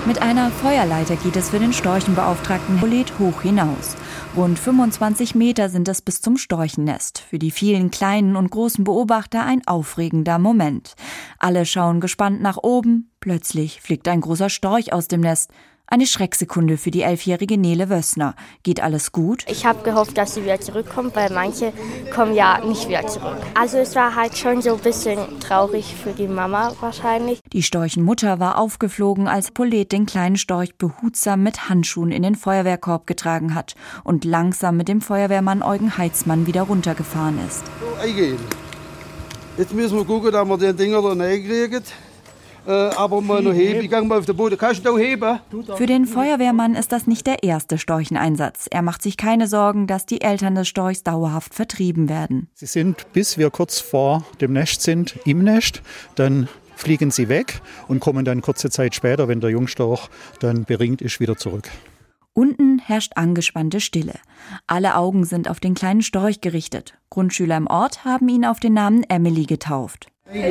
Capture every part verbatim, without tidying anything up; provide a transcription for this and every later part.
Mit einer Feuerleiter geht es für den Storchenbeauftragten Polet hoch hinaus. Rund fünfundzwanzig Meter sind es bis zum Storchennest. Für die vielen kleinen und großen Beobachter ein aufregender Moment. Alle schauen gespannt nach oben. Plötzlich fliegt ein großer Storch aus dem Nest. Eine Schrecksekunde für die elfjährige Nele Wössner. Geht alles gut? Ich habe gehofft, dass sie wieder zurückkommt, weil manche kommen ja nicht wieder zurück. Also es war halt schon so ein bisschen traurig für die Mama wahrscheinlich. Die Storchenmutter war aufgeflogen, als Polet den kleinen Storch behutsam mit Handschuhen in den Feuerwehrkorb getragen hat und langsam mit dem Feuerwehrmann Eugen Heitzmann wieder runtergefahren ist. So, eingehen. Jetzt müssen wir gucken, dass wir den Dinger da reinkriegen. Äh, aber mal noch heben. Ich gehe mal auf den Boden. Kannst du da heben? Für den Feuerwehrmann ist das nicht der erste Storcheneinsatz. Er macht sich keine Sorgen, dass die Eltern des Storchs dauerhaft vertrieben werden. Sie sind, bis wir kurz vor dem Nest sind, im Nest. Dann fliegen sie weg und kommen dann kurze Zeit später, wenn der Jungstorch dann beringt ist, wieder zurück. Unten herrscht angespannte Stille. Alle Augen sind auf den kleinen Storch gerichtet. Grundschüler im Ort haben ihn auf den Namen Emily getauft.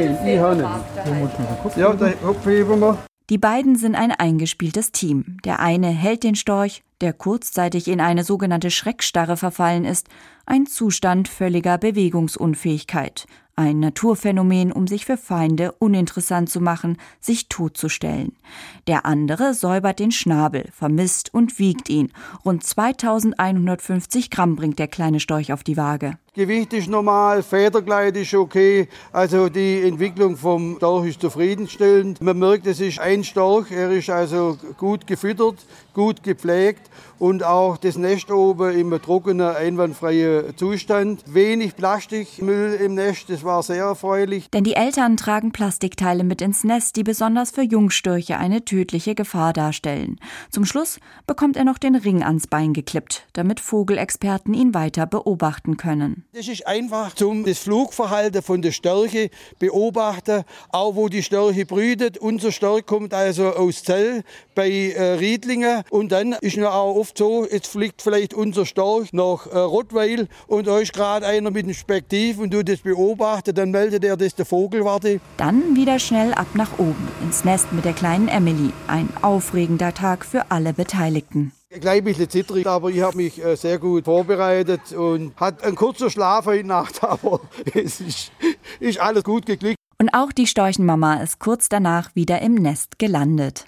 Ja, den Kopf heben wir. Die beiden sind ein eingespieltes Team. Der eine hält den Storch, der kurzzeitig in eine sogenannte Schreckstarre verfallen ist, ein Zustand völliger Bewegungsunfähigkeit. Ein Naturphänomen, um sich für Feinde uninteressant zu machen, sich totzustellen. Der andere säubert den Schnabel, vermisst und wiegt ihn. Rund zweitausendeinhundertfünfzig Gramm bringt der kleine Storch auf die Waage. Gewicht ist normal, Federkleid ist okay. Also die Entwicklung vom Storch ist zufriedenstellend. Man merkt, es ist ein Storch, er ist also gut gefüttert, gut gepflegt und auch das Nest oben im trockenen, einwandfreien Zustand. Wenig Plastikmüll im Nest, das war sehr erfreulich. Denn die Eltern tragen Plastikteile mit ins Nest, die besonders für Jungstörche eine tödliche Gefahr darstellen. Zum Schluss bekommt er noch den Ring ans Bein geklippt, damit Vogelexperten ihn weiter beobachten können. Das ist einfach zum das Flugverhalten von der Störche beobachten, auch wo die Störche brütet. Unser Storch kommt also aus Zell bei äh, Riedlingen und dann ist ja auch oft so, jetzt fliegt vielleicht unser Storch nach äh, Rottweil und da ist gerade einer mit dem Spektiv und du das beobachtet, dann meldet er, dass der Vogel warte. Dann wieder schnell ab nach oben, ins Nest mit der kleinen Emily. Ein aufregender Tag für alle Beteiligten. Ein klein bisschen zittrig, aber ich habe mich äh, sehr gut vorbereitet und hat ein kurzer Schlaf heute Nacht, aber es ist, ist alles gut geglückt. Und auch die Storchenmama ist kurz danach wieder im Nest gelandet.